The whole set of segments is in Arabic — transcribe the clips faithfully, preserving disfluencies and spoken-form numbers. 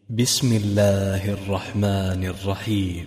بسم الله الرحمن الرحيم.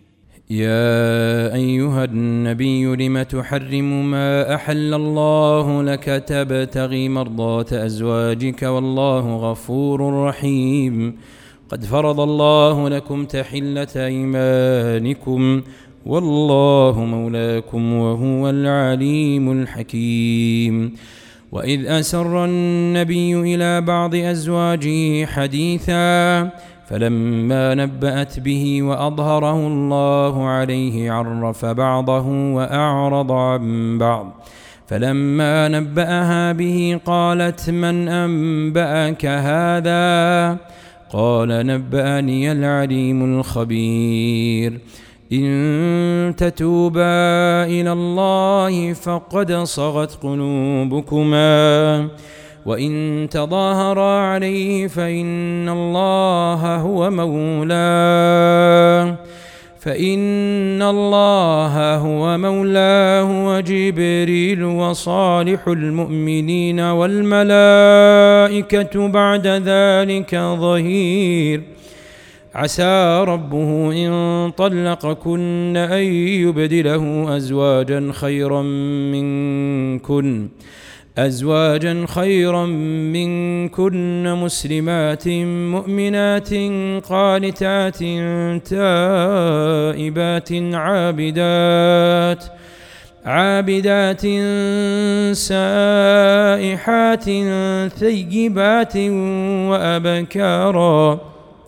يا أيها النبي لم تحرم ما أحل الله لك تبتغي مرضات أزواجك والله غفور رحيم. قد فرض الله لكم تحلة أيمانكم والله مولاكم وهو العليم الحكيم. وإذ أسر النبي إلى بعض أزواجه حديثا فلما نبأت به وأظهره الله عليه عرف بعضه وأعرض عن بعض. فلما نبأها به قالت من أنبأك هذا؟ قال نبأني العليم الخبير. إن تتوبا إلى الله فقد صغت قلوبكما وإن تظاهرا عليه فإن الله هو مولاه فإن الله هو مولاه وجبريل وصالح المؤمنين والملائكة بعد ذلك ظهير. عسى ربه إن طلقكن أن يبدله أزواجا خيرا منكن أزواجا خيرا منكن مسلمات مؤمنات قانتات تائبات عابدات عابدات سائحات ثيبات وأبكارا.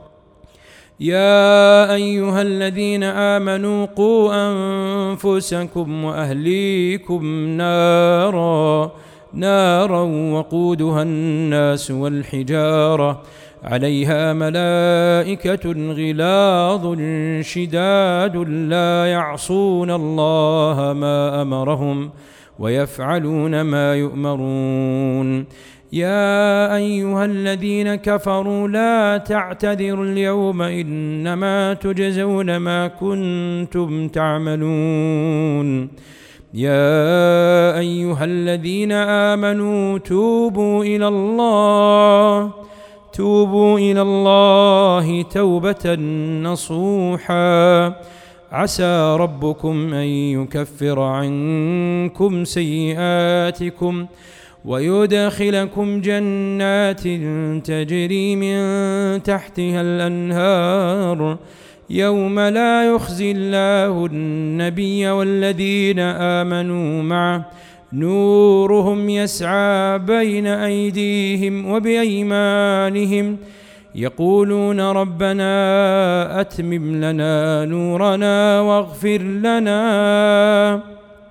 يا أيها الذين آمنوا قوا أنفسكم وأهليكم نارا نارا وقودها الناس والحجارة عليها ملائكة غلاظ شداد لا يعصون الله ما أمرهم ويفعلون ما يؤمرون. يا أيها الذين كفروا لا تعتذروا اليوم إنما تجزون ما كنتم تعملون. يا أيها الذين آمنوا توبوا إلى الله توبوا إلى الله توبة نصوحا. عسى ربكم أن يكفر عنكم سيئاتكم ويدخلكم جنات تجري من تحتها الأنهار يوم لا يخزي الله النبي والذين آمنوا معه نورهم يسعى بين أيديهم وبأيمانهم يقولون ربنا أتمم لنا نورنا واغفر لنا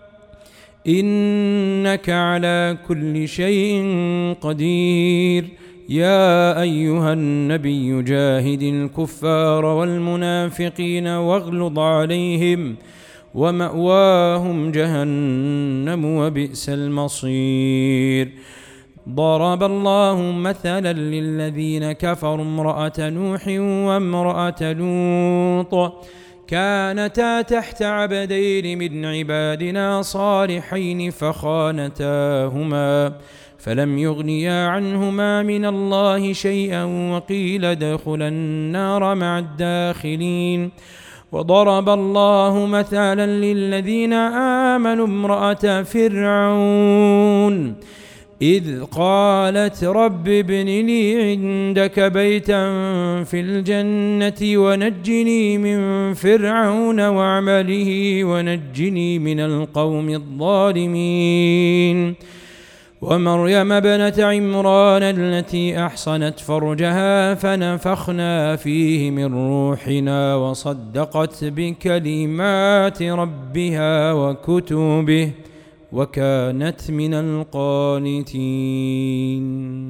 إنك على كل شيء قدير. يا أيها النبي جاهد الكفار والمنافقين واغلظ عليهم ومأواهم جهنم وبئس المصير. ضرب الله مثلا للذين كفروا امرأة نوح وامرأة لوط كانتا تحت عبدين من عبادنا صالحين فخانتاهما فلم يغنيا عنهما من الله شيئا وقيل ادخلا النار مع الداخلين. وضرب الله مثلا للذين آمنوا امرأة فرعون إذ قالت رب ابن لي عندك بيتا في الجنة ونجني من فرعون وعمله ونجني من القوم الظالمين. ومريم ابنة عمران التي أحصنت فرجها فنفخنا فيه من روحنا وصدقت بكلمات ربها وكتبه وكانت من القانتين.